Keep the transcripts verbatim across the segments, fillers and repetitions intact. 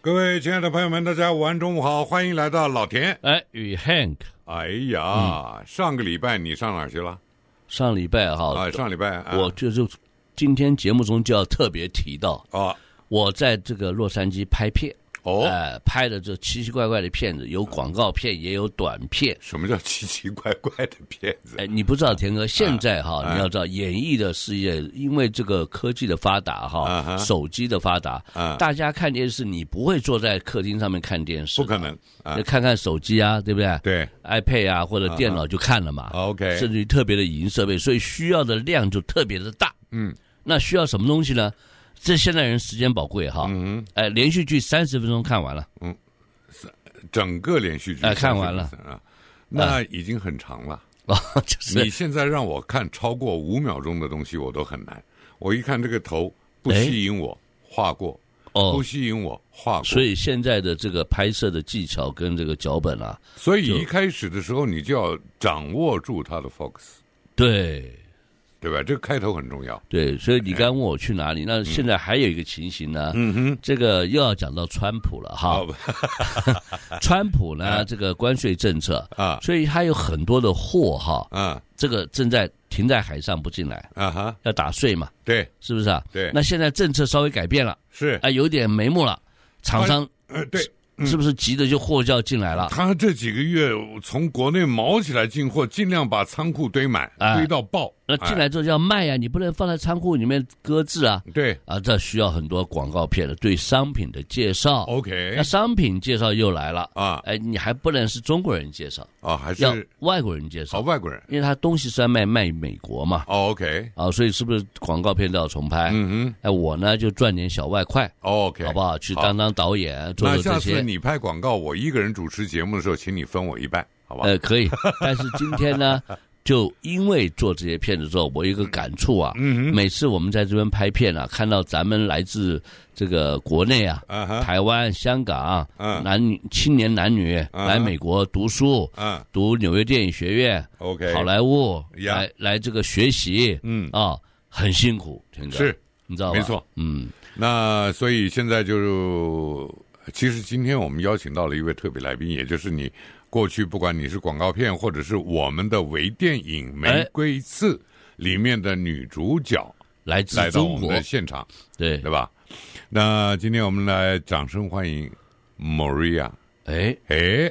各位亲爱的朋友们，大家午安，中午好，欢迎来到老田。 哎，与 Hank。 哎呀，嗯、上个礼拜你上哪儿去了？ 上礼拜哈， 啊，上礼拜、啊、 我就是今天节目中就要特别提到啊， 我在这个洛杉矶拍片。 哦， 呃，拍的这奇奇怪怪的片子，有广告片，也有短片。 什么叫奇奇怪怪的片子？ 哎，你不知道田哥，现在哈，啊、你要知道，演艺的事业因为这个科技的发达哈， 啊、 手机的发达，啊、大家看电视，你不会坐在客厅上面看电视， 不可能， 啊、就看看手机啊，对不对？ 对 ，iPad 啊或者电脑就看了嘛。 啊、OK， 甚至于特别的影音设备，所以需要的量就特别的大。 嗯， 那需要什么东西呢？这现在人时间宝贵哈， 嗯， 哎，连续剧三十分钟看完了， 嗯，整个连续剧哎看完了啊，那已经很长了。 哦，就是你现在让我看超过五秒钟的东西，我都很难。我一看这个头不吸引我，划过； 哦， 不吸引我，划过。 所以现在的这个拍摄的技巧跟这个脚本啊， 所以一开始的时候你就要掌握住它的 focus， 对。 对吧？这个开头很重要。 对，所以你刚问我去哪里，那现在还有一个情形呢， 嗯哼， 这个又要讲到川普了哈。 哦、 川普呢，这个关税政策啊， 所以他有很多的货哈， 啊， 这个正在停在海上不进来啊哈， 要打税嘛， 对， 是不是啊？ 对， 那现在政策稍微改变了， 是啊，有点眉目了，厂商呃对。 是不是急的就货就要进来了？ 他这几个月从国内毛起来进货，尽量把仓库堆满， 哎、 堆到爆。 那进来之后要卖呀、啊，你不能放在仓库里面搁置啊。 对啊，这需要很多广告片的对商品的介绍。 OK， 那商品介绍又来了啊， 哎，你还不能是中国人介绍啊，还是要外国人介绍？ 哦，外国人， 因为他东西是要卖卖美国嘛。 哦 OK， 啊，所以是不是广告片都要重拍？ 嗯哼， 哎，我呢就赚点小外快。 OK， 好不好？去当当导演，做做这些。 那下次你拍广告，我一个人主持节目的时候，请你分我一半，好吧？ 呃，可以。但是今天呢，就因为做这些片子之后，我有一个感触啊。 嗯哼。 每次我们在这边拍片啊，看到咱们来自这个国内啊， uh-huh, 台湾、香港， 嗯、uh-huh, 男女青年男女、uh-huh, 来美国读书， 嗯、uh-huh, 读纽约电影学院 ，OK， 好莱坞， yeah, 来来这个学习， 嗯啊，很辛苦，听着是， 你知道吧？ 没错， 嗯。 那所以现在就，其实今天我们邀请到了一位特别来宾，也就是你过去不管你是广告片或者是我们的微电影《玫瑰刺》里面的女主角， 来自来到我们的现场， 对对吧？那今天我们来掌声欢迎 Maria。 哎哎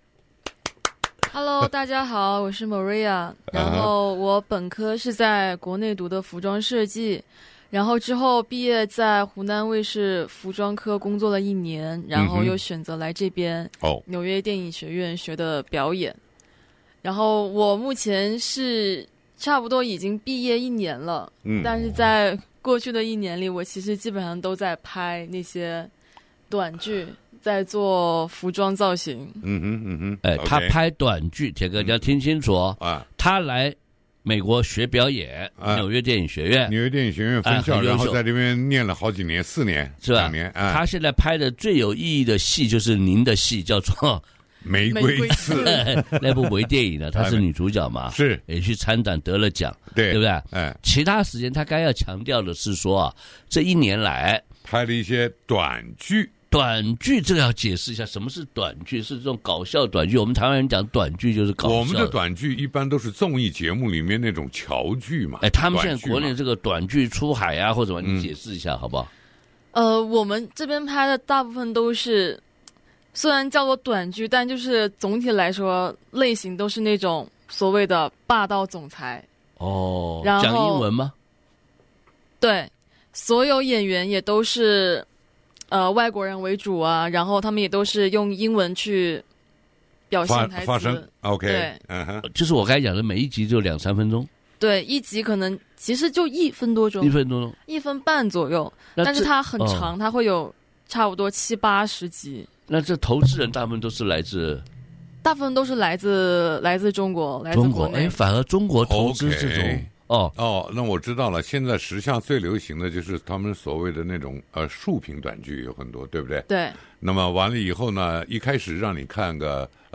，Hello， 大家好，我是 Maria。然后我本科是在国内读的服装设计。然后之后毕业在湖南卫视服装科工作了一年，然后又选择来这边哦纽约电影学院学的表演。然后我目前是差不多已经毕业一年了， 嗯， 但是在过去的一年里，我其实基本上都在拍那些短剧，在做服装造型。 嗯哼嗯哼， 哎， okay, 他拍短剧，铁哥你要听清楚哦， 啊， 他来美国学表演， 啊、 纽约电影学院， 纽约电影学院分校、啊，然后在这边念了好几年，四年是吧？ 两年、啊。 他现在拍的最有意义的戏就是您的戏，叫做《 玫瑰刺》 那部微电影呢，她是女主角嘛， 是也去参展得了奖， 对， 对不对？ 哎， 其他时间他该要强调的是说啊，这一年来拍了一些短剧。 短剧这个要解释一下，什么是短剧？是这种搞笑短剧。我们台湾人讲短剧就是搞笑的。 我们的短剧一般都是综艺节目里面那种桥剧嘛。 哎，他们现在国内这个短剧出海啊，或者什么，你解释一下、嗯、好不好？ 呃，我们这边拍的大部分都是，虽然叫做短剧，但就是总体来说类型都是那种所谓的霸道总裁。 哦， 然后讲英文吗？ 对，所有演员也都是。呃，外国人为主啊，然后他们也都是用英文去表现台词。 发声 ，OK， 对， 嗯哼， 就是我刚才讲的，每一集就两三分钟。 对，一集可能其实就一分多钟， 一分多钟， 一分半左右，但是它很长、哦，它会有差不多七八十集。 那这投资人大部分都是来自， 大部分都是来自来自中国，来自中国。哎，反而中国投资这种。 Okay. 哦哦，那我知道了。现在时下最流行的就是他们所谓的那种呃竖屏短剧有很多，对不对？ 对。 那么完了以后呢，一开始让你看个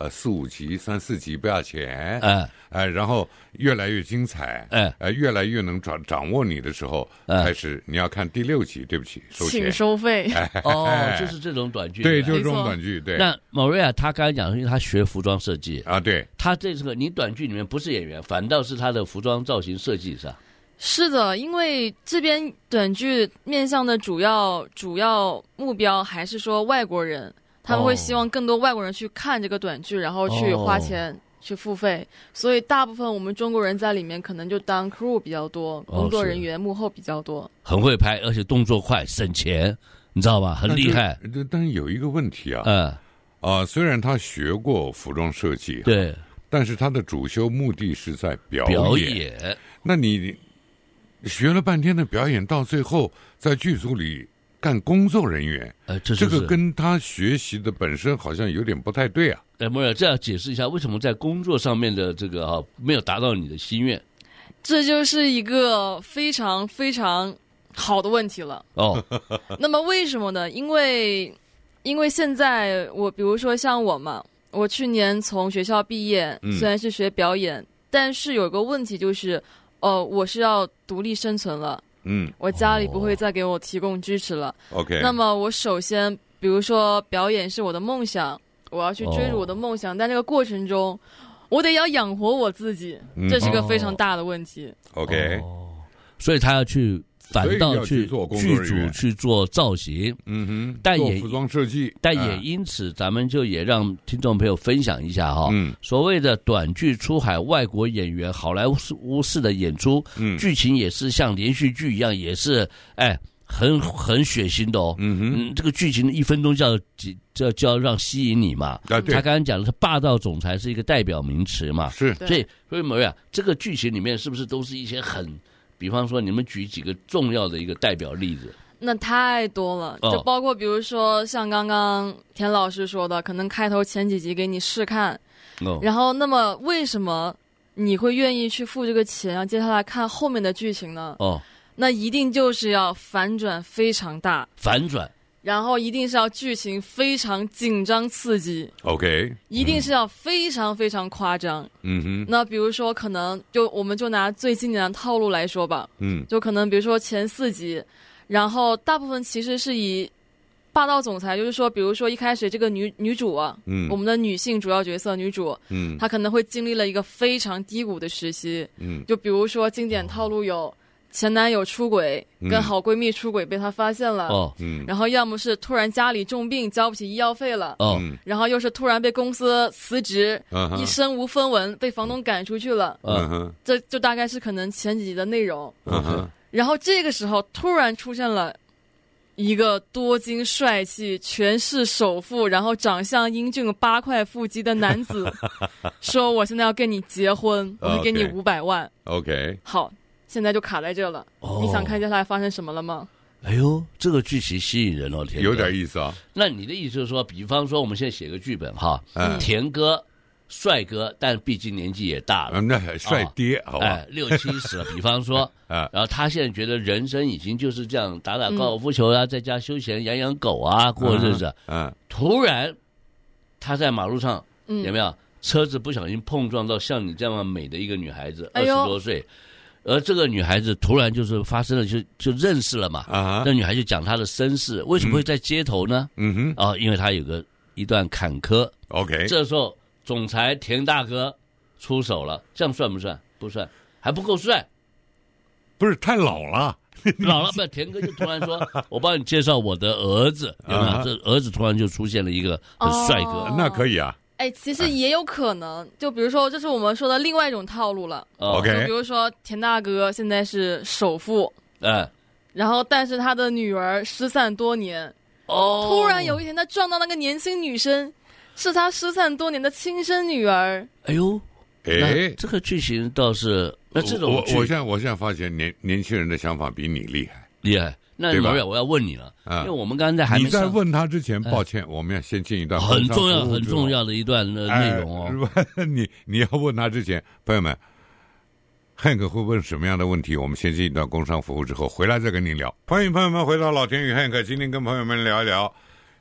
呃四五集、三四集不要钱， 哎哎，然后越来越精彩， 哎呃，越来越能掌掌握你的时候， 哎开始你要看第六集，对不起，收钱， 请收费。 哦，就是这种短剧， 对， 不就是这种没错短剧，对。 那 Maria 她刚才讲，因为她学服装设计， 啊，对， 她这个你短剧里面不是演员，反倒是她的服装造型设计是吧？ 是的，因为这边短剧面向的主要主要目标还是说外国人，他们会希望更多外国人去看这个短剧，然后去花钱。去付费，所以大部分我们中国人在里面可能就当 crew 比较多，工作人员幕后比较多， 很会拍，而且动作快，省钱，你知道吧？很厉害。 但, 但是有一个问题啊， 嗯， 啊、呃，虽然他学过服装设计， 对， 但是他的主修目的是在表演。 表演， 那你学了半天的表演，到最后在剧组里干工作人员， 呃，这这个跟他学习的本身好像有点不太对啊。 哎，莫尔，这样解释一下，为什么在工作上面的这个啊没有达到你的心愿？ 这就是一个非常非常好的问题了。 哦， 那么为什么呢？因为因为现在我比如说像我嘛，我去年从学校毕业， 嗯虽然是学表演，但是有个问题就是，呃，我是要独立生存了。 嗯我家里不会再给我提供支持了。 ，OK。 那么我首先，比如说表演是我的梦想，我要去追逐我的梦想，但这个过程中，我得要养活我自己， 嗯这是个非常大的问题。 OK， 哦，所以他要去反倒所以去要去做工作剧人员组去做造型， 嗯哼， 但也做服装设计， 但啊也因此，咱们就也让听众朋友分享一下哈、 嗯所谓的短剧出海，外国演员好莱坞式的演出， 嗯剧情也是像连续剧一样，也是哎很很血腥的哦。 嗯哼， 嗯，这个剧情一分钟就要几就要就要让吸引你嘛。 啊对他刚刚讲的是霸道总裁是一个代表名词嘛， 是对所以所以 Maria 这个剧情里面是不是都是一些很，比方说你们举几个重要的一个代表例子？ 那太多了， 哦就包括比如说像刚刚田老师说的，可能开头前几集给你试看， 哦， 然后那么为什么你会愿意去付这个钱，然后接下来看后面的剧情呢？ 哦， 那一定就是要反转非常大， 反转， 然后一定是要剧情非常紧张刺激， OK， 一定是要非常非常夸张。 嗯哼， 那比如说可能就我们就拿最经典的套路来说吧， 嗯就可能比如说前四集，然后大部分其实是以霸道总裁，就是说比如说一开始这个女女主啊， 嗯我们的女性主要角色女主， 嗯她可能会经历了一个非常低谷的时期， 嗯就比如说经典套路有前男友出轨， 嗯跟好闺蜜出轨被她发现了， 哦嗯然后要么是突然家里重病交不起医药费了， 哦， 嗯然后又是突然被公司辞职， 嗯哼一身无分文，被房东赶出去了， 嗯嗯哼这就大概是可能前几集的内容。 嗯哼然后这个时候突然出现了一个多金帅气、全市首富，然后长相英俊、八块腹肌的男子，说我现在要跟你结婚，我会给你 OK 五百万。 ，OK， 好，现在就卡在这了。 哦你想看接下来发生什么了吗？ 哎呦，这个剧情吸引人哦，田哥有点意思啊， 那你的意思就是说，比方说我们现在写个剧本哈， 嗯田哥帅哥，但毕竟年纪也大了， 嗯，那很帅爹，好吧哎，，六七十了。比方说， 啊然后他现在觉得人生已经就是这样，打打高尔夫球啊，在家休闲养养狗啊，过日子。 嗯突然，他在马路上嗯， 有没有车子不小心碰撞到像你这样美的一个女孩子，二十哎呦多岁，而这个女孩子突然就是发生了，就就认识了嘛。 啊那女孩就讲她的身世，为什么会在街头呢？ 嗯哼啊、因为她有个一段坎坷。 ，OK， 这时候总裁田大哥出手了，这样算不算？不算，还不够帅。 不是太老了， 老了不，田哥就突然说：“我帮你介绍我的儿子。”有没有？ 啊这儿子突然就出现了一个很帅哥。 哦那可以啊， 哎，其实也有可能，就比如说，这是我们说的另外一种套路了。 哦 OK 就比如说田大哥现在是首富， 哎， 然后但是他的女儿失散多年， 哦， 突然有一天他撞到那个年轻女生，是他失散多年的亲生女儿。 哎呦， 哎那，这个剧情倒是，那这种剧我我现在我现在发现年年轻人的想法比你厉害。 厉害。那对吧毛远，我要问你了， 啊因为我们刚刚在还你在没上问他之前，抱歉，我们要先进一段很重要、 工商服务之后很重要的一段呃内容哦。 哎你你要问他之前，朋友们，Hank 会问什么样的问题？我们先进一段工商服务之后，回来再跟您聊。欢迎朋友们回到老田与 Hank，今天跟朋友们聊一聊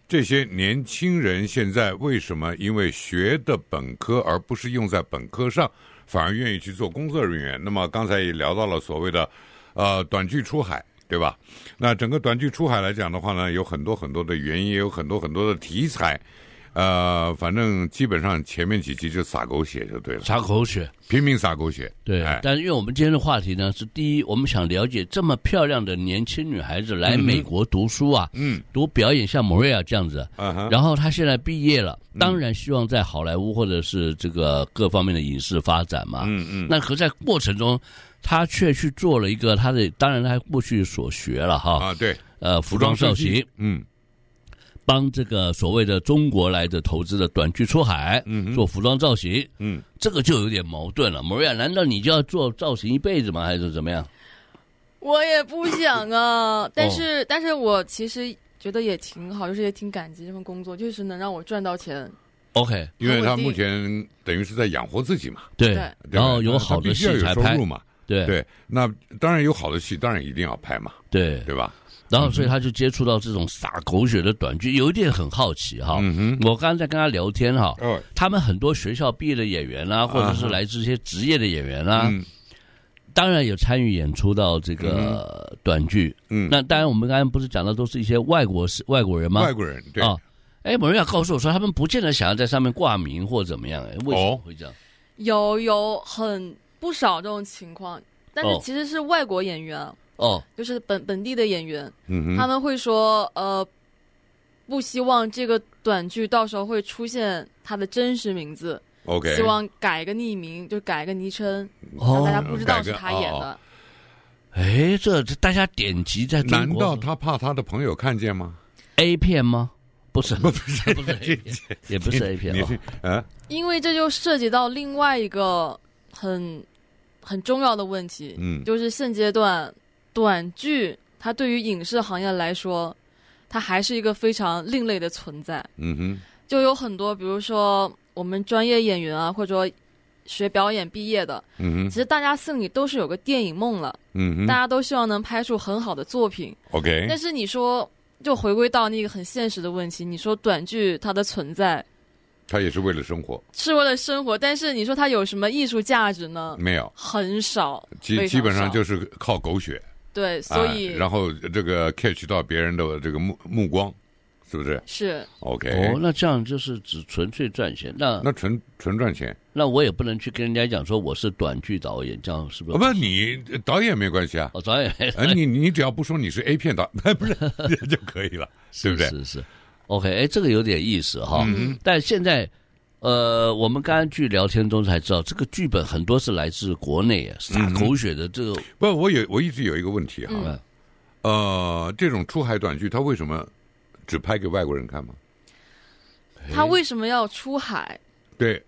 这些年轻人现在为什么因为学的本科而不是用在本科上，反而愿意去做工作人员？那么刚才也聊到了所谓的呃短剧出海，对吧？那整个短剧出海来讲的话呢，有很多很多的原因，也有很多很多的题材。呃，反正基本上前面几集就撒狗血就对了， 撒狗血， 拼命撒狗血。 对，哎、但是因为我们今天的话题呢，是第一，我们想了解这么漂亮的年轻女孩子来美国读书啊， 嗯， 读表演像 Maria 这样子， 嗯， 然后她现在毕业了，当然希望在好莱坞或者是这个各方面的影视发展嘛， 嗯嗯， 那可在过程中，她却去做了一个她的，当然她过去所学了哈， 啊对， 呃，服装造型， 嗯。 帮这个所谓的中国来的投资的短剧出海， 嗯， 做服装造型， 嗯， 这个就有点矛盾了。Maria，难道你就要做造型一辈子吗？还是怎么样？ 我也不想啊，但是、 哦、 但是我其实觉得也挺好，就是也挺感激这份工作，就是能让我赚到钱。 OK， 因为他目前等于是在养活自己嘛， 对， 对然后有好的戏才拍嘛， 对对，那当然有好的戏，当然一定要拍嘛， 对对吧？ 然后，所以他就接触到这种撒狗血的短剧，有一点很好奇哈。 嗯哼， 我刚才在跟他聊天哈， 哦， 他们很多学校毕业的演员啦、啊，或者是来自一些职业的演员啦、啊嗯， 当然有参与演出到这个短剧。 嗯， 那当然我们刚才不是讲的都是一些外国外国人吗？ 外国人对啊。哎，某人要告诉我说，他们不见得想要在上面挂名或怎么样，哎，为什么会这样？ 哦、有有很不少这种情况，但是其实是外国演员。 哦， 就是本本地的演员， 嗯， 他们会说，呃，不希望这个短剧到时候会出现他的真实名字 ，OK， 希望改个匿名，就改个昵称， 哦、 让大家不知道是他演的。 哎、哦，这这大家点击在中国， 难道他怕他的朋友看见吗 ？A 片吗？不是， 不是， 不是 A 片，也不是 A 片你是啊？ 因为这就涉及到另外一个很很重要的问题， 嗯， 就是现阶段。短剧它对于影视行业来说，它还是一个非常另类的存在。 嗯哼， 就有很多，比如说我们专业演员啊，或者说学表演毕业的， 嗯哼， 其实大家心里都是有个电影梦了， 嗯哼， 大家都希望能拍出很好的作品。 OK， 但是你说，就回归到那个很现实的问题，你说短剧它的存在， 它也是为了生活， 是为了生活，但是你说它有什么艺术价值呢？ 没有， 很少， 基基本上就是靠狗血。 对，所以、 啊、然后这个 catch 到别人的这个目目光，是不是？ 是 OK。 哦，那这样就是只纯粹赚钱，那那纯纯赚钱。 那我也不能去跟人家讲说我是短剧导演，这样是不是？ 哦、不，你导演没关系啊。 哦，导演， 呃、你你只要不说你是 A 片导，不是就可以了，对不对？ 是是是。OK， 哎，这个有点意思哈。 嗯、 但现在。呃，我们刚刚去聊天中才知道，这个剧本很多是来自国内啊，撒狗血的这个。 嗯、不，我有我一直有一个问题哈、 嗯， 呃，这种出海短剧，它为什么只拍给外国人看吗？ 他为什么要出海？ 对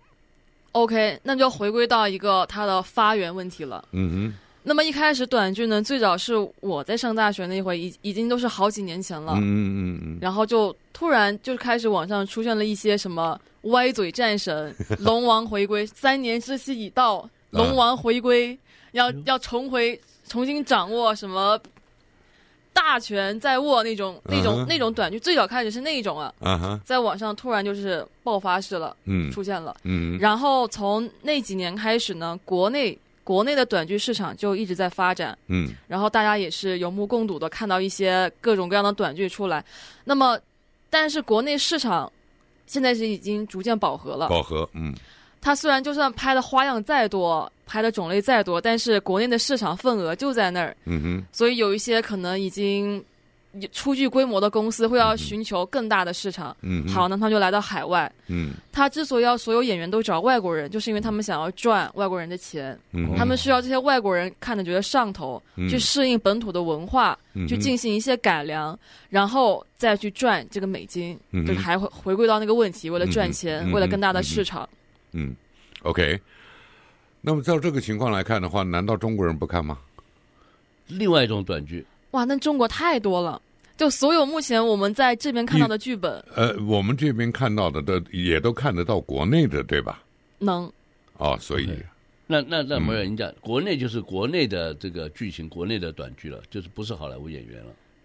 ，OK， 那就回归到一个它的发源问题了。 嗯哼。 那么一开始短剧呢，最早是我在上大学那会，已已经都是好几年前了。 嗯嗯嗯。 然后就突然就开始网上出现了一些什么歪嘴战神、龙王回归，三年之期已到，龙王回归，要要重回重新掌握什么大权在握那种那种、uh-huh. 那种短剧，最早开始是那种啊， uh-huh. 在网上突然就是爆发式了， 嗯， 出现了， 嗯， 然后从那几年开始呢，国内。国内的短剧市场就一直在发展， 嗯， 然后大家也是有目共睹的看到一些各种各样的短剧出来。那么，但是国内市场现在是已经逐渐饱和了。 饱和，嗯。 它虽然就算拍的花样再多，拍的种类再多，但是国内的市场份额就在那儿。 嗯哼。 所以有一些可能已经初具规模的公司会要寻求更大的市场， 嗯， 好，那他就来到海外， 嗯， 他之所以要所有演员都找外国人，就是因为他们想要赚外国人的钱， 嗯， 他们需要这些外国人看着觉得上头， 嗯， 去适应本土的文化， 嗯， 去进行一些改良，然后再去赚这个美金， 嗯， 就是还会回归到那个问题，为了赚钱， 嗯， 为了更大的市场， 嗯，嗯 ，OK， 那么照这个情况来看的话，难道中国人不看吗？ 另外一种短剧。 哇，那中国太多了，就所有目前我们在这边看到的剧本， 呃，我们这边看到的都也都看得到国内的，对吧？ 能。 哦，所以， okay. 那那那没有，你讲国内就是国内的这个剧情，国内的短剧了，就是不是好莱坞演员了。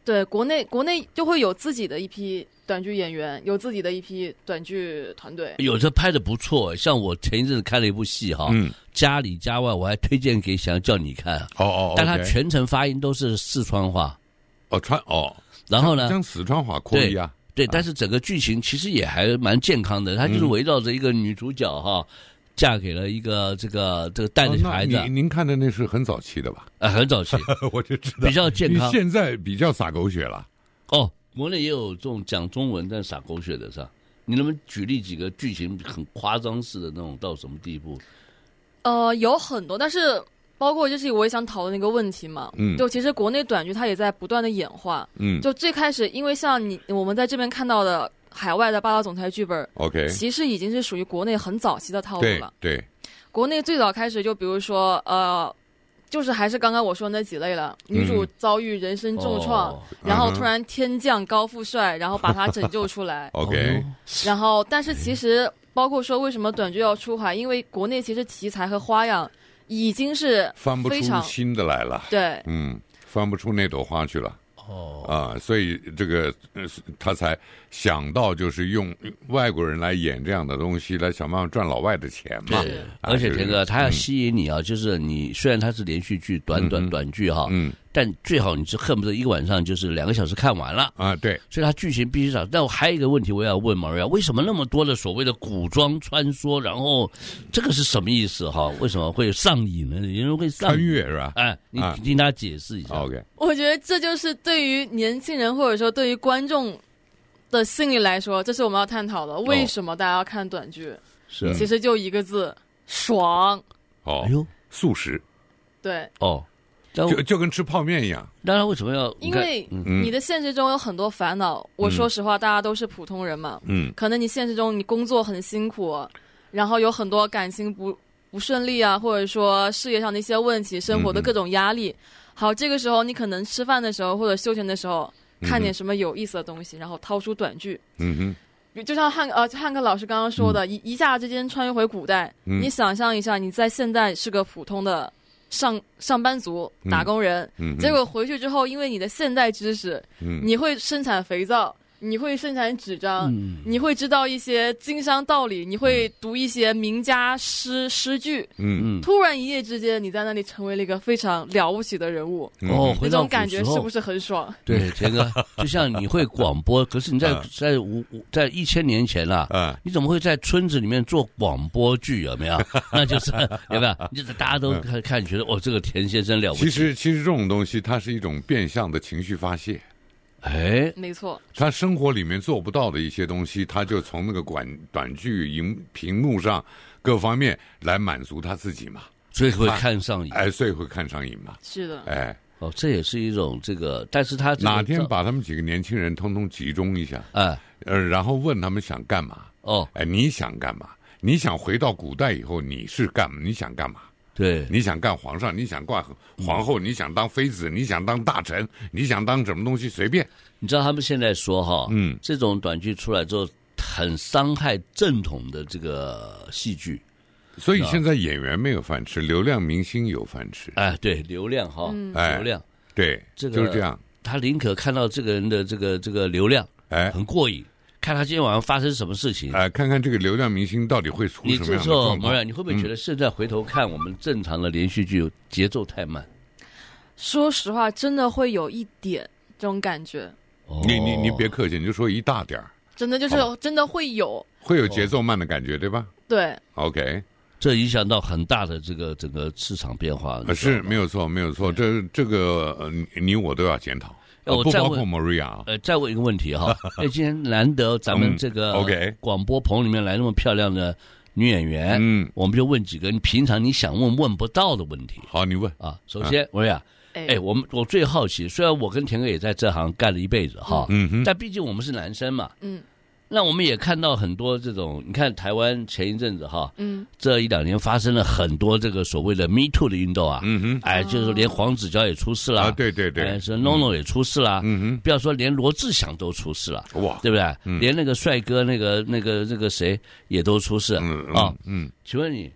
对，国内国内就会有自己的一批短剧演员，有自己的一批短剧团队， 有的拍的不错。像我前一阵子看了一部戏哈，嗯，家里家外，我还推荐给想要叫你看。 哦哦， 但他全程发音都是四川话。 哦，川哦， 然后呢， 将四川话可以啊。 对，但是整个剧情其实也还蛮健康的，它就是围绕着一个女主角哈。嫁给了一个这个这个带着孩子、 哦，您您看的那是很早期的吧？ 啊、呃，很早期， 我就知道比较健康。 现在比较洒狗血了。 哦，国内也有这种讲中文但洒狗血的是吧？你能不能举例几个剧情很夸张式的那种到什么地步？ 呃，有很多，但是包括就是我也想讨论一个问题嘛，嗯，就其实国内短剧它也在不断的演化，嗯，就最开始因为像你我们在这边看到的。海外的霸道总裁剧本 ，OK， 其实已经是属于国内很早期的套路了。 对，对国内最早开始就比如说，呃，就是还是刚刚我说的那几类了。嗯、女主遭遇人生重创，哦、然后突然天降高富帅，然后把她拯救出来。 OK， 然后但是其实包括说为什么短剧要出海，因为国内其实题材和花样已经是翻不出新的来了。 对， 嗯，翻不出那朵花去了。 哦啊，所以这个他才想到就是用外国人来演这样的东西，来想办法赚老外的钱嘛。 对，而且田哥他要吸引你啊，嗯、就是你虽然它是连续剧、短短短剧哈，嗯，但最好你是恨不得一个晚上就是两个小时看完了啊。对， 所以它剧情必须少。但我还有一个问题我要问Maria，为什么那么多的所谓的古装穿梭，然后这个是什么意思哈？为什么会上瘾呢？有人会上瘾穿越是吧？ 哎，你听他解释一下。 啊、OK， 我觉得这就是对于年轻人或者说对于观众的心理来说，这是我们要探讨的。为什么大家要看短剧？ 是， 其实就一个字：爽。 哦，哎呦，速食。 对。 哦。 就就跟吃泡面一样。 当然，为什么要？ 因为你的现实中有很多烦恼。嗯、我说实话，大家都是普通人嘛。嗯。可能你现实中你工作很辛苦，然后有很多感情不不顺利啊，或者说事业上的一些问题，生活的各种压力。嗯、好，这个时候你可能吃饭的时候或者休闲的时候，看点什么有意思的东西，然后掏出短剧。嗯哼。就像汉呃汉克老师刚刚说的，嗯、一一下之间穿越回古代，嗯、你想象一下，你在现在是个普通的。上上班族、打工人，嗯嗯、结果回去之后，因为你的现代知识，嗯、你会生产肥皂，你会生产纸张，嗯、你会知道一些经商道理，你会读一些名家诗诗句，嗯嗯，突然一夜之间，你在那里成为了一个非常了不起的人物， 哦， 那种感觉是不是很爽？ 对，田哥，就像你会广播，可是你在在五在一千年前啦，啊，你怎么会在村子里面做广播剧？有没有？那就是有没有？就是大家都看看，觉得哦，这个田先生了不起。 其实，其实这种东西，它是一种变相的情绪发泄。 哎， 没错， 他生活里面做不到的一些东西，他就从那个短短剧荧屏幕上各方面来满足他自己嘛， 所以会看上瘾， 哎，所以会看上瘾嘛， 是的， 哎， 哦，这也是一种这个，但是他、这个、 哪天把他们几个年轻人通通集中一下， 哎， 呃，然后问他们想干嘛， 哦， 哎，你想干嘛？你想回到古代以后你是干嘛？你想干嘛？ 对， 你想干皇上，你想干皇后，嗯、你想当妃子，你想当大臣，你想当什么东西随便。 你知道他们现在说哈， 嗯， 这种短剧出来之后，很伤害正统的这个戏剧。 所以现在演员没有饭吃，流量明星有饭吃。 哎，对，流量哈，嗯、流量， 对， 这个就是这样。 他宁可看到这个人的这个这个流量， 哎， 很过瘾。看他今天晚上发生什么事情， 哎、呃，看看这个流量明星到底会出什么样的状况。你这时候， 某人，你会不会觉得现在回头看我们正常的连续剧节奏太慢？ 说实话，真的会有一点这种感觉。 哦、 你你你别客气，你就说一大点儿。 真的就是真的会有， 会有节奏慢的感觉，对吧？ 对。 OK， 这影响到很大的这个整个市场变化。 是没有错，没有错。这这个、呃、你我都要检讨。 我不包括 Maria。 呃，再问一个问题哈，哎，今天难得咱们这个 OK 广播棚里面来那么漂亮的女演员，嗯，我们就问几个你平常你想问问不到的问题。 好，你问啊。首先 Maria，哎，我们我最好奇，虽然我跟田哥也在这行干了一辈子哈， 嗯哼， 但毕竟我们是男生嘛， 嗯。 那我们也看到很多这种，你看台湾前一阵子哈， 嗯， 这一两年发生了很多这个所谓的 Me Too 的运动啊， 嗯哼， 哎，就是连黄子佼也出事了， 啊，对对对， 哎，是 NONO 也出事了， 嗯哼， 不要说连罗志祥都出事了， 哇， 对不对？ 嗯、 连那个帅哥那个那个那个谁也都出事， 嗯啊， 嗯， 请问你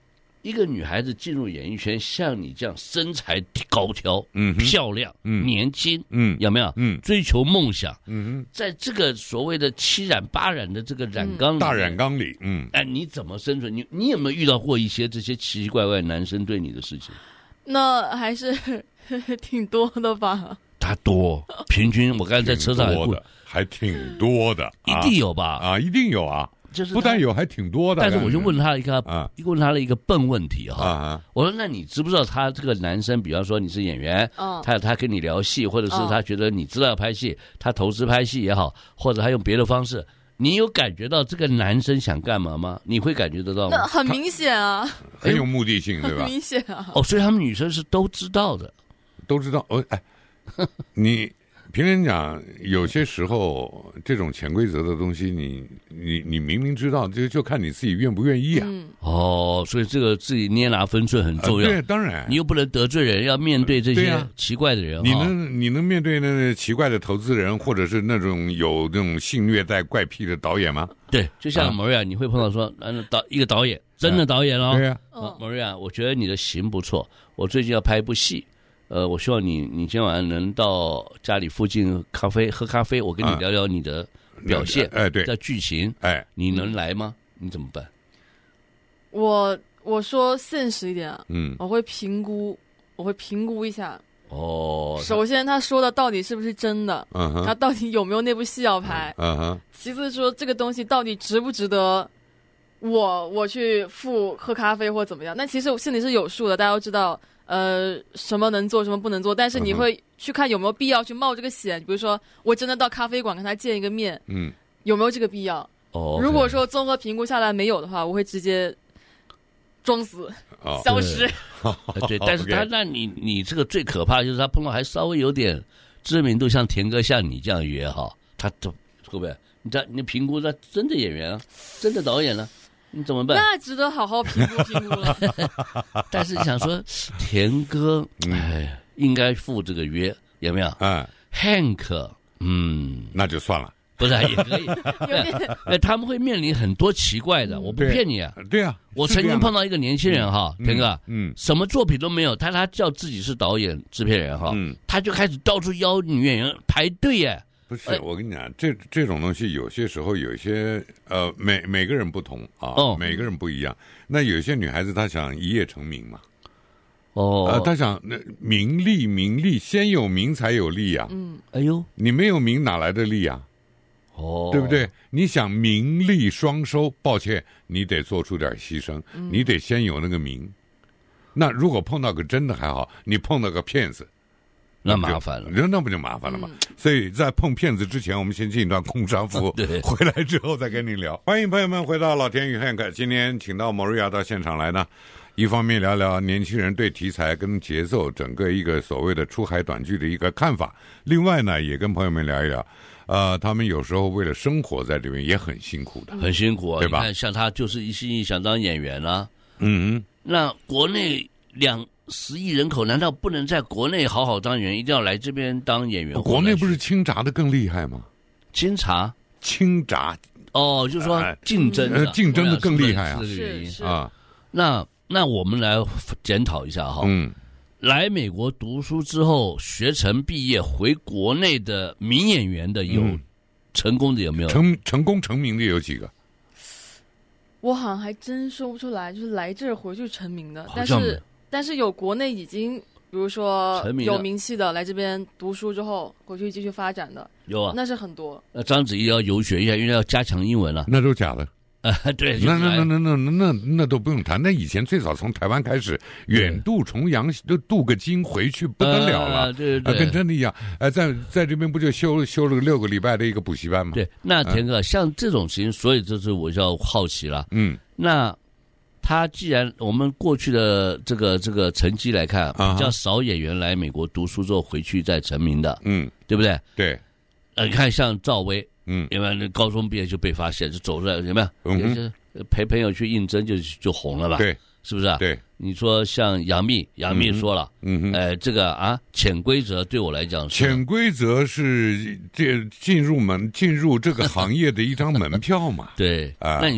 一个女孩子进入演艺圈，像你这样身材高挑、 嗯， 漂亮、 嗯， 年轻， 嗯， 有没有？ 嗯， 追求梦想， 嗯， 在这个所谓的七染八染的这个染缸里、嗯、 大染缸里，嗯， 哎，你怎么生存？你你有没有遇到过一些这些奇奇怪怪男生对你的事情？ 那还是挺多的吧。 他多，平均我刚才在车上还问，还挺多的， 一定有吧？ 啊，一定有啊。 就是不但有，还挺多的。 但是我就问他一个啊， 问他了一个笨问题哈。 啊， 我说那你知不知道他这个男生，比方说你是演员， 哦、 他他跟你聊戏，或者是他觉得你知道拍戏，他投资拍戏也好，或者他用别的方式，你有感觉到这个男生想干嘛吗？你会感觉得到吗？ 那很明显啊， 很有目的性，对吧？ 很明显啊。 哦，所以他们女生是都知道的， 都知道。哦，哎，你。平常讲，有些时候这种潜规则的东西你，你你你明明知道，就就看你自己愿不愿意啊。 嗯、 哦，所以这个自己捏拿分寸很重要。 呃、对，当然， 你又不能得罪人，要面对这些奇怪的人。 啊、你能你能面对那奇怪的投资人，或者是那种有那种性虐待怪癖的导演吗？ 对，就像 Maria，、啊、你会碰到说，嗯，导一个导演，真的导演哦。 对呀、 啊啊、，Maria， 我觉得你的型不错，我最近要拍一部戏。呃，我希望你，你今晚能到家里附近咖啡喝咖啡，我跟你聊聊你的表现。 哎，对， 在剧情， 哎， 你能来吗？你怎么办？ 我我说现实一点啊， 嗯， 我会评估，我会评估一下。 哦， 首先他说的到底是不是真的？ 嗯哼， 他到底有没有那部戏要拍？ 嗯哼。 其次说这个东西到底值不值得我我去付喝咖啡或怎么样？那其实我心里是有数的，大家都知道。呃，什么能做，什么不能做，但是你会去看有没有必要去冒这个险。比如说，我真的到咖啡馆跟他见一个面， 嗯， 有没有这个必要？ 哦， okay. 如果说综合评估下来没有的话，我会直接装死、 哦、 消失。 对，但是他那你你这个最可怕的就是他碰到还稍微有点知名度，像田哥像你这样约哈，他会不会？你这你评估他真的演员啊，真的导演呢、啊？你怎么办？ 那值得好好评估评估了。 但是想说，田哥，哎，应该赴这个约，有没有？ 嗯 ，Hank， 嗯， 那就算了， 不是也可以。哎，他们会面临很多奇怪的，我不骗你啊。 对啊， 我曾经碰到一个年轻人哈，田哥， 嗯， 什么作品都没有，但他叫自己是导演、制片人哈，嗯，他就开始到处邀女演员排队耶。 不是，我跟你讲，这这种东西有些时候有一些呃，每每个人不同啊， 哦， 每个人不一样。那有些女孩子她想一夜成名嘛， 哦， 呃，她想那名利名利，先有名才有利啊。 嗯， 哎呦， 你没有名哪来的利啊？ 哦， 对不对？你想名利双收，抱歉，你得做出点牺牲， 嗯、 你得先有那个名。那如果碰到个真的还好，你碰到个骗子。 那麻烦了， 那不就麻烦了吗？嗯、所以在碰骗子之前，我们先进一段工商服务， 对， 回来之后再跟您聊。欢迎朋友们回到老田与汉克，今天请到 Maria 到现场来呢，一方面聊聊年轻人对题材跟节奏整个一个所谓的出海短剧的一个看法，另外呢，也跟朋友们聊一聊，呃，他们有时候为了生活在这边也很辛苦的， 很辛苦啊， 对吧？ 你看，像他就是一心一意想当演员啊， 嗯， 那国内两。十亿人口，难道不能在国内好好当演员，一定要来这边当演员？ 国内不是清查的更厉害吗？ 清查、 清查， 哦，就是说竞争、 呃，竞争的更厉害啊！ 是这个原因啊。 那那我们来检讨一下哈， 嗯， 来美国读书之后，学成毕业回国内的名演员的有、嗯、成功的有没有？ 成成功成名的有几个？ 我好像还真说不出来，就是来这儿回去成名的，但是。但是有国内已经，比如说有名气的来这边读书之后回去继续发展的， 有啊， 那是很多。 那章子怡要游学一下，因为要加强英文了。 那都假的。 啊，对， 那那那那那那那那都不用谈。那以前最早从台湾开始远渡重洋，都镀个金回去不得了了， 呃、对对对， 跟真的一样。呃，在在这边不就修修了六个礼拜的一个补习班吗？ 对，那田哥、嗯、像这种事情，所以这是我就要好奇了。 嗯， 那。他既然我们过去的这个这个成绩来看，比较少演员来美国读书之后回去再成名的， 嗯， 对不对？ 对， 呃，你看像赵薇， 嗯， 有没有？高中毕业就被发现，就走出来，有没有？ 嗯， 陪朋友去应征就就红了吧？ 对， 是不是啊？ 对， 你说像杨幂，杨幂说了， 嗯哼， 呃，这个啊，潜规则对我来讲， 潜规则是这进入门进入这个行业的一张门票嘛？ 对， 啊， 那你说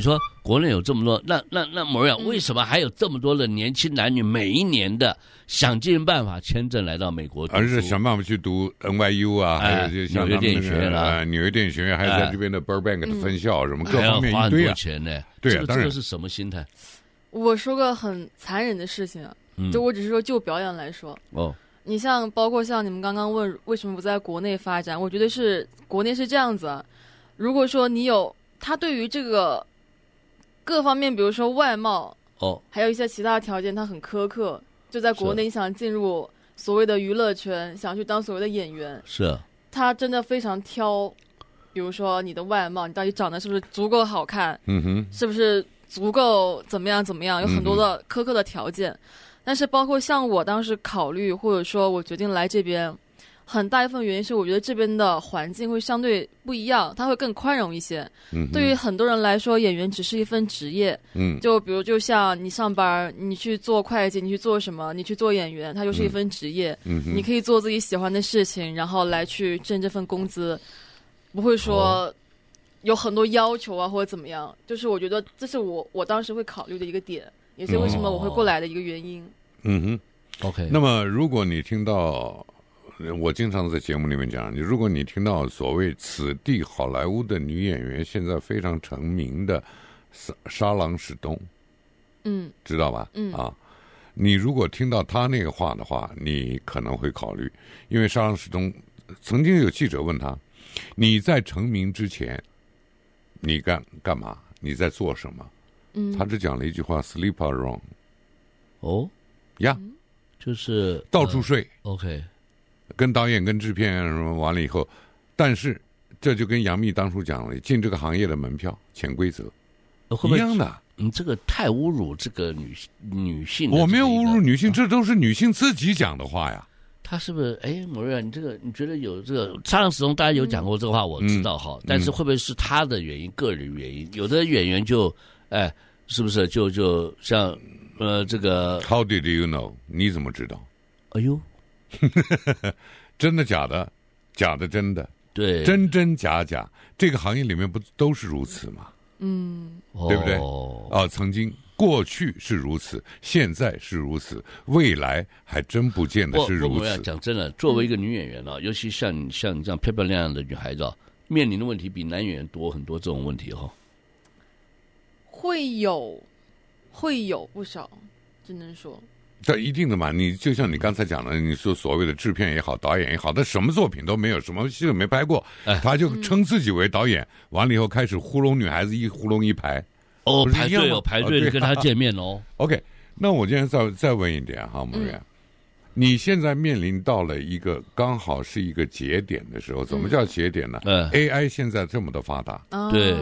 国内有这么多，那那那某人为什么还有这么多的年轻男女每一年的想尽办法签证来到美国读书， 而是想办法去读 N Y U 啊， 哎、 还有就像纽约电影学院啊，纽约电影学院，还有在这边的 Burbank 的分校， 哎、 什么各方面一堆啊， 还要花很多钱呢。 对啊， 这个、 当然这个是什么心态？ 我说个很残忍的事情啊， 嗯、 就我只是说就表演来说， 哦， 你像包括像你们刚刚问为什么不在国内发展，我觉得是国内是这样子啊，如果说你有他对于这个各方面，比如说外貌哦， 还有一些其他条件，他很苛刻，就在国内想进入所谓的娱乐圈，想去当所谓的演员， 是他真的非常挑，比如说你的外貌，你到底长得是不是足够好看， 嗯哼， 是不是足够怎么样怎么样，有很多的苛刻的条件。嗯、但是包括像我当时考虑，或者说我决定来这边，很大一部分原因是我觉得这边的环境会相对不一样，它会更宽容一些。 嗯， 对于很多人来说，演员只是一份职业。 嗯， 就比如就像你上班，你去做会计，你去做什么，你去做演员，它就是一份职业。 嗯， 你可以做自己喜欢的事情，然后来去挣这份工资，不会说有很多要求啊或者怎么样。就是我觉得这是我我当时会考虑的一个点，也是为什么我会过来的一个原因。 嗯哼 ，OK。 那么如果你听到，我经常在节目里面讲，如果你听到所谓此地好莱坞的女演员现在非常成名的沙沙朗史东， 嗯， 知道吧？ 嗯啊，你如果听到他那个话的话，你可能会考虑，因为沙朗史东曾经有记者问他，你在成名之前，你干干嘛？你在做什么？ 嗯， 他只讲了一句话 ：“Sleep around。” 哦， 呀， 就是到处睡。 呃、OK。 跟导演、跟制片什么完了以后，但是这就跟杨幂当初讲了，进这个行业的门票潜规则会不会一样的。 你这个太侮辱这个女女性， 我没有侮辱女性，这都是女性自己讲的话呀。 她是不是？哎，某瑞，你这个你觉得有这个沙朗史东大家有讲过这个话，我知道哈、嗯，但是会不会是她的原因、个人原因？有的演员就哎，是不是就就像呃这个 ？How did you know？ 你怎么知道？ 哎呦。 真的假的？假的真的？ 对， 真真假假，这个行业里面不都是如此吗？ 嗯， 对不对？ 哦， 啊，曾经过去是如此，现在是如此，未来还真不见得是如此。 讲真的，作为一个女演员啊，尤其像你像你这样漂漂亮亮的女孩子啊，面临的问题比男演员多很多。这种问题哈、哦， 会有，会有不少，只能说。 这一定的嘛，你就像你刚才讲的，你说所谓的制片也好，导演也好，他什么作品都没有，什么戏都没拍过， 哎、 他就称自己为导演，嗯、完了以后开始糊弄女孩子，一糊弄一排， 哦，排队哦，排队跟他见面哦。 OK， 那我今天再再问一点哈，某人、嗯，你现在面临到了一个刚好是一个节点的时候，怎么叫节点呢？ 嗯 A I 现在这么的发达， 哦、 对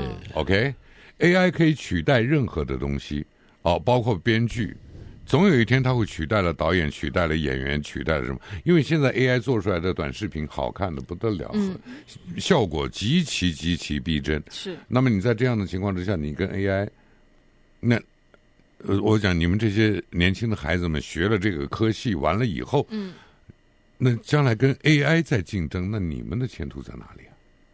，OK，A I 可以取代任何的东西，哦，包括编剧。总有一天，它会取代了导演，取代了演员，取代了什么？因为现在 A I 做出来的短视频好看的不得了， 嗯、 效果极其极其逼真。 是。 那么你在这样的情况之下，你跟 A I， 那呃，我讲你们这些年轻的孩子们学了这个科系，完了以后， 嗯， 那将来跟 A I 在竞争，那你们的前途在哪里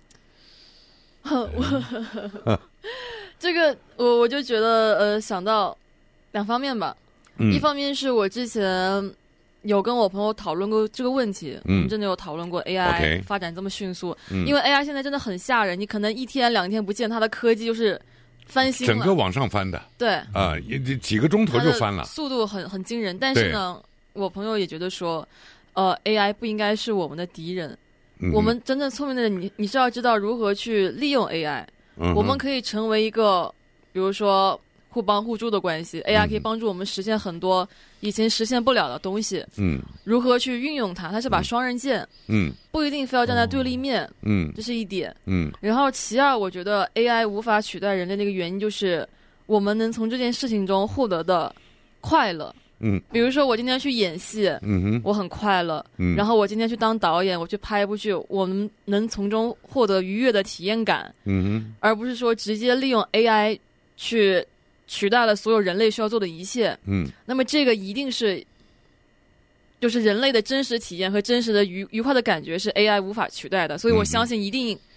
啊？我这个我我就觉得呃，想到两方面吧。 嗯、 一方面是我之前有跟我朋友讨论过这个问题， 嗯、 我们真的有讨论过 A I、 okay, 发展这么迅速、 嗯， 因为 A I 现在真的很吓人，你可能一天两天不见，它的科技就是翻新了， 整个往上翻的， 对啊，几个钟头就翻了， 速度很很惊人。但是呢，我朋友也觉得说，呃 ，A I 不应该是我们的敌人， 嗯、 我们真正聪明的人，你你是要知道如何去利用 A I，、 嗯、 我们可以成为一个，比如说。互帮互助的关系 ，A I 可以帮助我们实现很多以前实现不了的东西。 嗯， 如何去运用它？它是把双刃剑。 嗯， 不一定非要站在对立面。 嗯， 这是一点。 嗯， 然后其二，我觉得 A I 无法取代人类的一个原因就是我们能从这件事情中获得的快乐。 嗯， 比如说我今天去演戏， 嗯哼， 我很快乐。 嗯， 然后我今天去当导演，我去拍一部剧，我们能从中获得愉悦的体验感。 嗯哼， 而不是说直接利用 A I 去。取代了所有人类需要做的一切， 嗯， 那么这个一定是，就是人类的真实体验和真实的愉愉快的感觉是 A I 无法取代的，所以我相信一定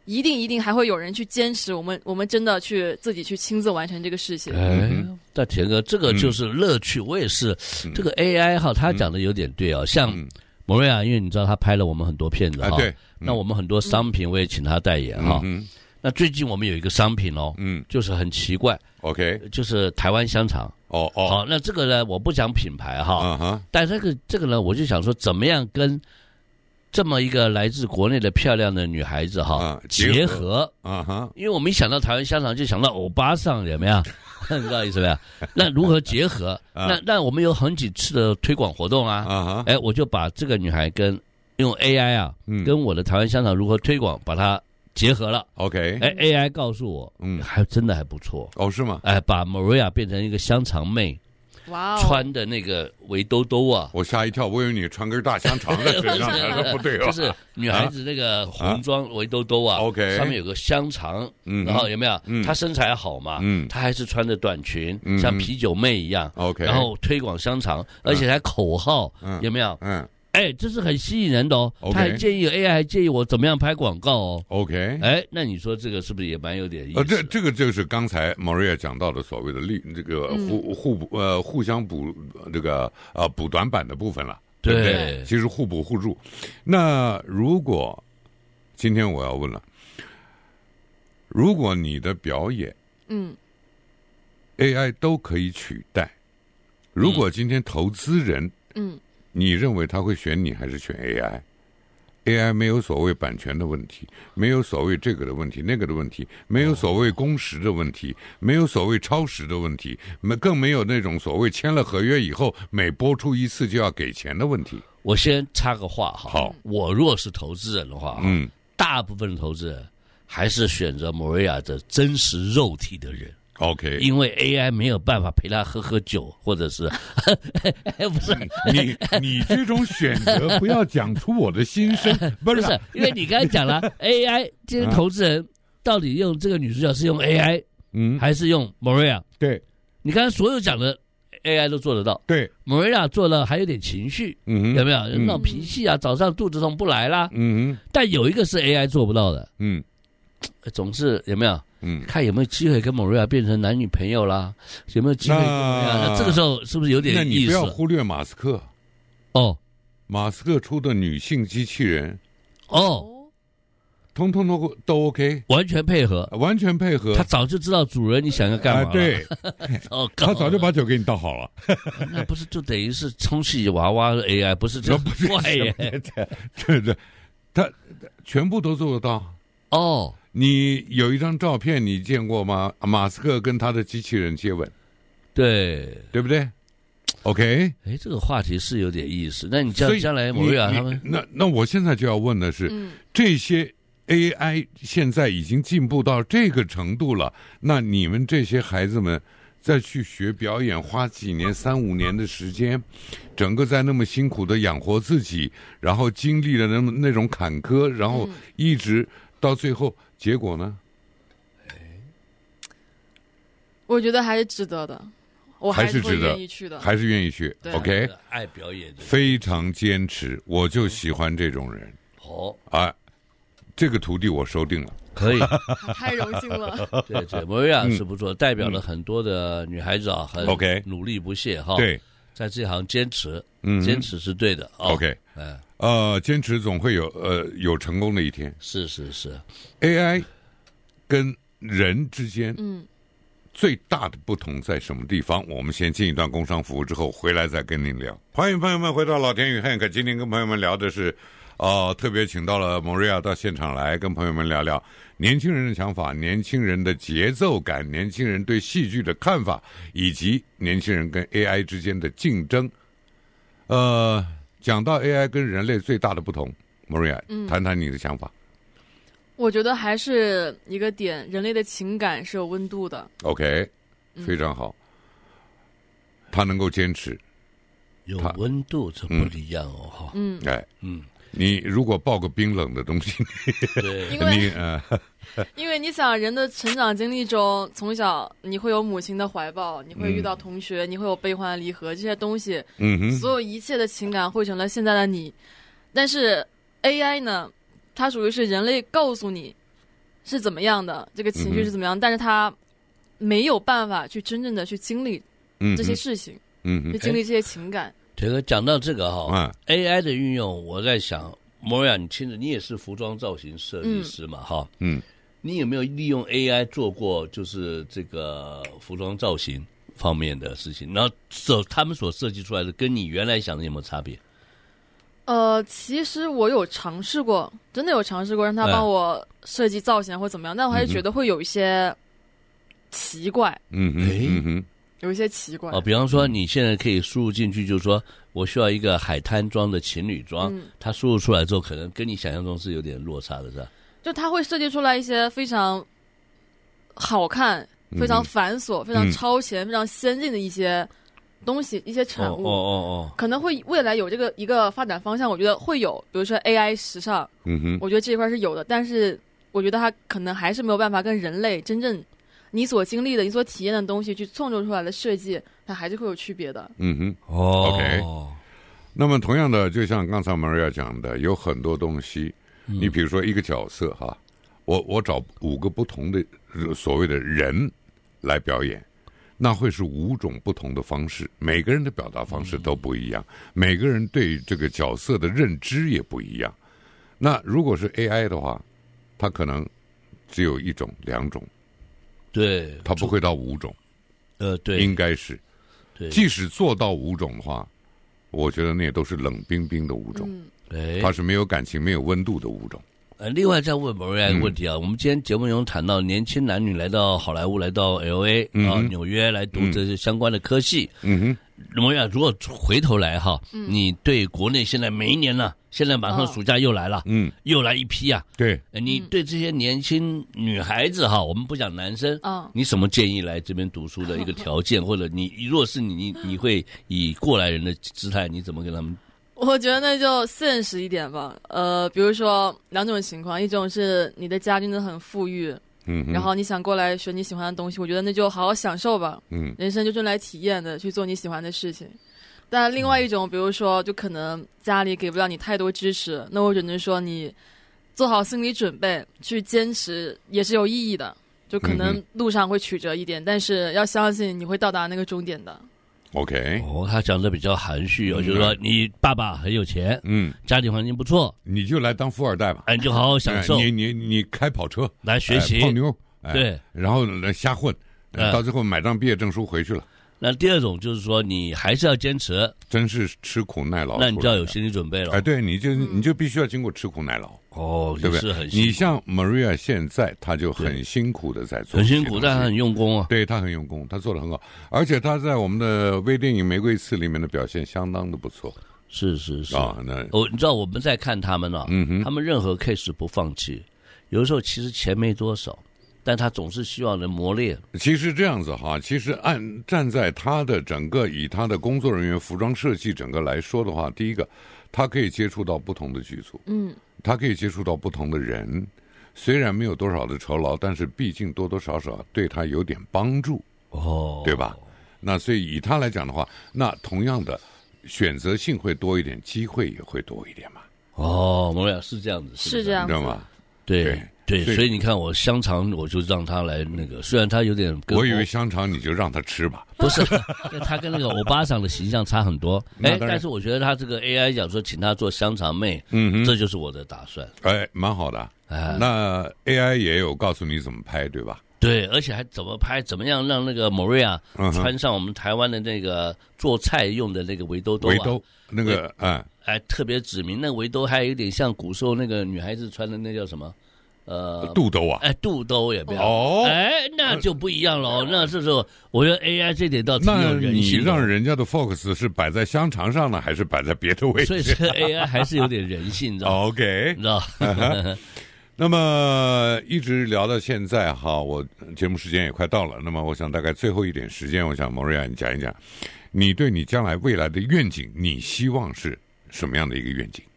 一定一定还会有人去坚持，我们我们真的去自己去亲自完成这个事情。 哎，大田哥，这个就是乐趣。嗯、我也是，嗯、这个 A I 哈，他讲的有点对哦。嗯、像莫瑞亚，因为你知道他拍了我们很多片子哈、啊， 对， 那我们很多商品我也请他代言哈。嗯、那最近我们有一个商品哦，嗯，就是很奇怪 ，OK， 就是台湾香肠。 哦哦， 好，那这个呢，我不讲品牌哈， 嗯、 但这个这个呢，我就想说，怎么样跟这么一个来自国内的漂亮的女孩子哈、啊、结合啊哈，因为我们一想到台湾香肠就想到欧巴桑，有没有？你知道意思没有？那如何结合？啊、那那我们有很几次的推广活动啊，啊哎，我就把这个女孩跟用 A I 啊，嗯、跟我的台湾香肠如何推广，把它结合了。 OK， 哎 ，A I 告诉我，嗯，还真的还不错。 哦，是吗？ 哎，把 Maria 变成一个香肠妹。 哇、wow 穿的那个围兜兜啊， 我吓一跳，我以为你穿根大香肠在身上，说不对啊， 就是女孩子那个红装围兜兜啊 ，OK， 上面有个香肠，嗯，然后有没有？嗯，她身材好嘛，嗯，她还是穿着短裙，嗯、像啤酒妹一样 ，OK， 然后推广香肠，而且还口号，嗯、有没有？嗯。哎，这是很吸引人的哦。 Okay. 他还建议 A I 还建议我怎么样拍广告哦。 OK， 哎，那你说这个是不是也蛮有点意思？ 呃，这这个就是刚才 Maria 讲到的所谓的利这个互互补呃互相补这个呃补短板的部分了，对不对？其实互补互助。那如果今天我要问了，如果你的表演嗯 A I 都可以取代，如果今天投资人嗯。 你认为他会选你还是选 A I？A I 没有所谓版权的问题，没有所谓这个的问题、那个的问题，没有所谓工时的问题，没有所谓超时的问题，没更没有那种所谓签了合约以后每播出一次就要给钱的问题。 我先插个话哈， 好， 我若是投资人的话，嗯，大部分的投资人还是选择 Maria 的真实肉体的人。 OK， 因为 A I 没有办法陪他喝喝酒，或者是不是你你这种选择不要讲出我的心声，不是， 不是因为你刚才讲了 A I， 今天投资人到底用这个女主角是用 A I， 嗯，还是用 Maria？ 对， 你刚才所有讲的 A I 都做得到， 对 ，Maria 做了还有点情绪，嗯，有没有闹脾气啊？早上肚子痛不来啦，嗯，但有一个是 A I 做不到的，嗯，总是有没有？嗯，看有没有机会跟 Maria 变成男女朋友啦？有没有机会跟 Maria？ 那这个时候是不是有点意思？ 那你不要忽略马斯克哦， 马斯克出的女性机器人哦， 通通都都 OK， 完全配合， 完全配合。 他早就知道主人你想要干嘛了， 啊、对，他早就把酒给你倒好了。 那不是就等于是充气娃娃的 A I？ 不是这不怪耶？ 对对，他全部都做得到哦。 你有一张照片，你见过吗？马斯克跟他的机器人接吻， 对对不对 ？OK， 哎，这个话题是有点意思。那你将将来Maria他们， 那那我现在就要问的是，嗯、这些 A I 现在已经进步到这个程度了，那你们这些孩子们再去学表演，花几年、三五年的时间，整个在那么辛苦的养活自己，然后经历了那么那种坎坷，然后一直到最后。结果呢？ 我觉得还是值得的，我还是会愿意去的， 还是愿意去。OK， 爱表演， 非常坚持，我就喜欢这种人。 哦， 啊，这个徒弟我收定了， 可以， 太荣幸了。 对对，Maria是不错，代表了很多的女孩子啊，很 OK， 努力不懈哈。 对， 在这行坚持，嗯，坚持是对的。 OK， 嗯。呃，坚持总会有呃有成功的一天。 是是是 ，A I 跟人之间，嗯，最大的不同在什么地方？我们先进一段工商服务之后，回来再跟您聊。欢迎朋友们回到老田与 Hank， 今天跟朋友们聊的是，呃，特别请到了 Maria 到现场来跟朋友们聊聊年轻人的想法、年轻人的节奏感、年轻人对戏剧的看法，以及年轻人跟 A I 之间的竞争。呃。讲到 A I 跟人类最大的不同 ，Maria， 谈谈你的想法。 我觉得还是一个点，人类的情感是有温度的。 OK， 非常好。嗯、他能够坚持， 有温度，这不一样哦，哈。 嗯， 哎，嗯，你如果抱个冰冷的东西， 对， 因为你呃， 因为你想，人的成长经历中，从小你会有母亲的怀抱，你会遇到同学，嗯、你会有悲欢离合这些东西， 嗯哼， 所有一切的情感汇成了现在的你。但是 A I 呢，它属于是人类告诉你， 是怎么样的，这个情绪是怎么样，嗯、但是他没有办法去真正的去经历这些事情， 嗯， 去经历这些情感。 这个讲到这个哈、嗯、，A I 的运用，我在想，莫瑞亚，你亲自你也是服装造型设计师嘛，哈、嗯，你有没有利用 A I 做过就是这个服装造型方面的事情？然后所他们所设计出来的，跟你原来想的有没有差别？ 呃，其实我有尝试过，真的有尝试过让他帮我设计造型或怎么样，嗯、但我还是觉得会有一些奇怪。 嗯嗯嗯， 有一些奇怪。 哦，比方说你现在可以输入进去，就是说我需要一个海滩装的情侣装，嗯、它输入出来之后，可能跟你想象中是有点落差的，是吧？ 就它会设计出来一些非常好看、非常繁琐、嗯、非常超前、嗯、非常先进的一些东西，一些产物。 哦哦哦， 可能会未来有这个一个发展方向，我觉得会有，比如说 A I 时尚， 嗯哼， 我觉得这一块是有的，但是我觉得它可能还是没有办法跟人类真正你所经历的、你所体验的东西去创作出来的设计，它还是会有区别的。 嗯哼， 哦 ，OK。那么同样的，就像刚才 Maria 讲的，有很多东西，嗯、你比如说一个角色哈，我我找五个不同的所谓的人来表演。那会是五种不同的方式，每个人的表达方式都不一样，嗯、每个人对这个角色的认知也不一样。那如果是 A I 的话，它可能只有一种、两种， 对， 它不会到五种。 呃，对， 应该是。 对， 即使做到五种的话，我觉得那也都是冷冰冰的五种， 嗯、 它是没有感情、没有温度的五种。 呃，另外再问Maria一个问题啊，嗯、我们今天节目中谈到年轻男女来到好莱坞，来到 L A 啊、嗯、纽约来读这些相关的科系。 嗯哼 ，Maria，如果回头来哈，嗯、你对国内现在每一年呢、啊，现在马上暑假又来了， 嗯， 又来一批啊。 对， 你对这些年轻女孩子哈，我们不讲男生， 嗯， 你什么建议来这边读书的一个条件，或者你若是你你你会以过来人的姿态，你怎么跟他们？ 我觉得那就现实一点吧，呃，比如说两种情况，一种是你的家真的很富裕， 嗯， 然后你想过来学你喜欢的东西，我觉得那就好好享受吧， 嗯， 人生就用来体验的，去做你喜欢的事情。但另外一种，比如说，就可能家里给不了你太多支持，那我只能说你做好心理准备，去坚持也是有意义的，就可能路上会曲折一点，嗯、但是要相信你会到达那个终点的。 OK， 哦，他讲的比较含蓄哦，嗯、就是说你爸爸很有钱， 嗯， 家庭环境不错， 你就来当富二代吧， 哎，你就好好享受， 哎、你你你开跑车来学习、 哎、泡妞，哎、 对， 然后来瞎混，哎、到最后买张毕业证书回去了。 那第二种就是说，你还是要坚持， 真是吃苦耐劳， 那你就要有心理准备了。 哎，对，你就你就必须要经过吃苦耐劳。 哦， 对不对？ 你像 Maria 现在，她就很辛苦的在做， 很辛苦，但她很用功啊。 对，她很用功，她做得很好，而且她在我们的微电影《玫瑰刺》里面的表现相当的不错。 是是是啊，那哦，你知道我们在看他们啊， 嗯哼， 他们任何 case 不放弃，有的时候其实钱没多少。但他总是希望能磨练。 其实这样子哈，其实按站在他的整个以他的工作人员、服装设计整个来说的话，第一个，他可以接触到不同的剧组， 嗯， 他可以接触到不同的人，虽然没有多少的酬劳，但是毕竟多多少少对他有点帮助， 哦， 对吧？那所以以他来讲的话，那同样的选择性会多一点，机会也会多一点嘛。 哦，莫瑞是这样子， 是这样子， 知道吗？ 对。 对对，所以你看，我香肠我就让他来那个，虽然他有点， 我以为香肠你就让他吃吧， 不是，他跟那个欧巴桑的形象差很多。哎，但是我觉得他这个 A I 讲说请他做香肠妹， 嗯哼， 这就是我的打算。 哎，蛮好的。哎，那 A I 也有告诉你怎么拍，对吧？ 对，而且还怎么拍，怎么样让那个 Maria 穿上我们台湾的那个做菜用的那个围兜兜啊， 围兜那个，哎， 哎，特别指明那个围兜还有点像古时候那个女孩子穿的那叫什么？呃， 肚兜啊， 哎，肚兜也不要哦， 哎，那就不一样了哦。那这时候，我觉得 A I 这点倒挺有人性的。 那你让人家的 focus 是摆在香肠上呢，还是摆在别的位置？ 所以这 A I 还是有点人性，你知道吗 ？OK， 你知道。 那么一直聊到现在哈，我节目时间也快到了。那么我想大概最后一点时间，我想 Maria 你讲一讲，你对你将来未来的愿景，你希望是什么样的一个愿景？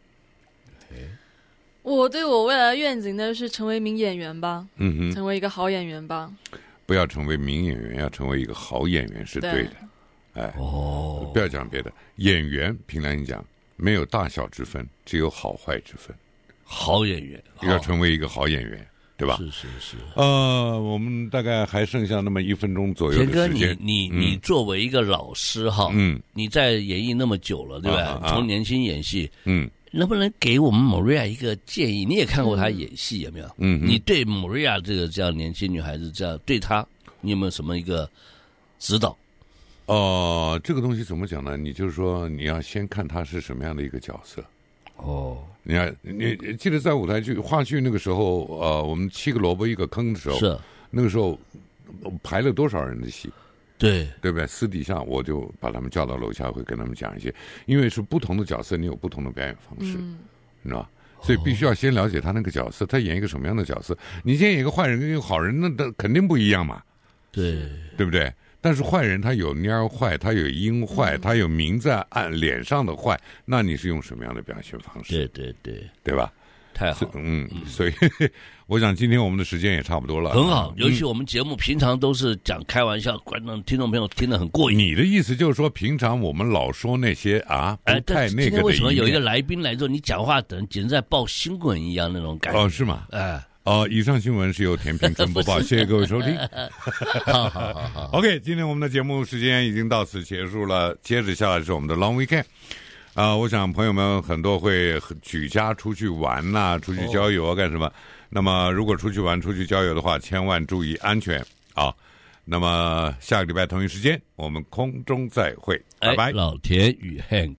我对我未来的愿景呢是成为名演员吧， 嗯哼， 成为一个好演员吧。 不要成为名演员，要成为一个好演员是对的。对哎， 哦， 不要讲别的，演员凭良心讲，没有大小之分，只有好坏之分。 好演员要成为一个好演员， 对吧？ 是是是。 呃，我们大概还剩下那么一分钟左右的时间。 田哥，你你、嗯、你作为一个老师哈，嗯，你在演艺那么久了，对吧？啊啊、从年轻演戏，嗯，能不能给我们 Maria 一个建议？你也看过她演戏，有没有？嗯，你对 Maria 这个这样年轻女孩子，这样对她，你有没有什么一个指导？ 哦、呃，这个东西怎么讲呢？你就是说，你要先看她是什么样的一个角色。哦，你看，你记得在舞台剧、话剧那个时候，呃，我们七个萝卜一个坑的时候， 是那个时候排了多少人的戏？ 对， 对不对？私底下我就把他们叫到楼下，会跟他们讲一些，因为是不同的角色，你有不同的表演方式，嗯、你知道吧？所以必须要先了解他那个角色，他演一个什么样的角色。你先演一个坏人跟一个好人，那肯定不一样嘛， 对， 对不对？但是坏人他有蔫坏，他有阴坏，他有明在暗脸上的坏，那你是用什么样的表现方式？ 对对对， 对吧？ 太好了， 嗯，所以我想今天我们的时间也差不多了， 很好。尤其我们节目平常都是讲开玩笑，观众听众朋友听得很过瘾。 你的意思就是说，平常我们老说那些啊，不太那个的。今天为什么有一个来宾来之后，你讲话等简直在报新闻一样那种感觉？ 哦，是吗？ 哎。 哦，以上新闻是由田平春播报，谢谢各位收听。 好好好好 ，OK， 今天我们的节目时间已经到此结束了，接着下来是我们的 Long Weekend。啊、呃，我想朋友们很多会举家出去玩呐、啊，出去郊游啊，干什么？哦、那么如果出去玩、出去郊游的话，千万注意安全啊。那么下个礼拜同一时间，我们空中再会，拜拜。 老田与 Hank。